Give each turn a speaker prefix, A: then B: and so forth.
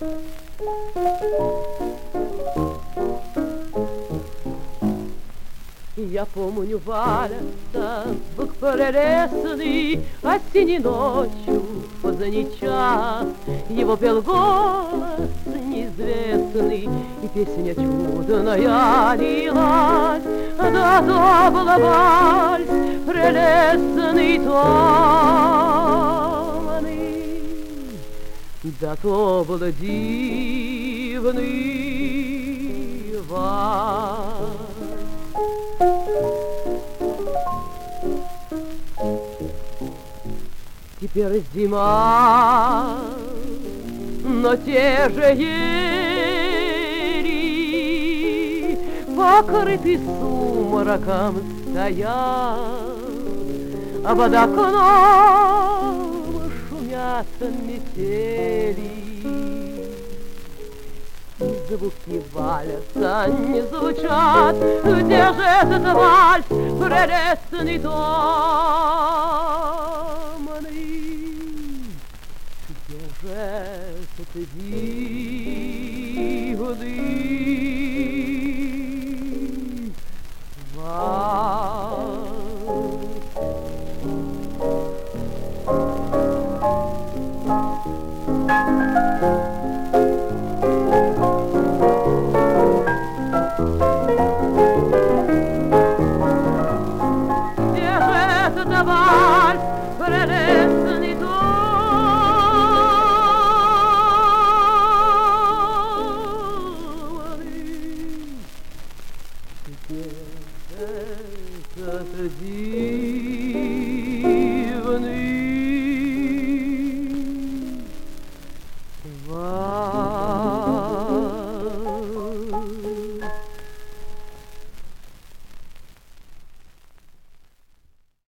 A: Я помню, Валя, звук прелестный, осенней ночью поздний час. Его пел голос неизвестный, и песня чудная лилась. Да то был вальс прелестный томный, да то был дивный вальс. Теперь зима, но те же ели, покрыты сумраком стоят, а под окном шумят метели. И звуки вальса не звучат, где же этот вальс прелестный томный? Где же этот дивный вальс? Вальс прелестный томный, где этот дивный вальс?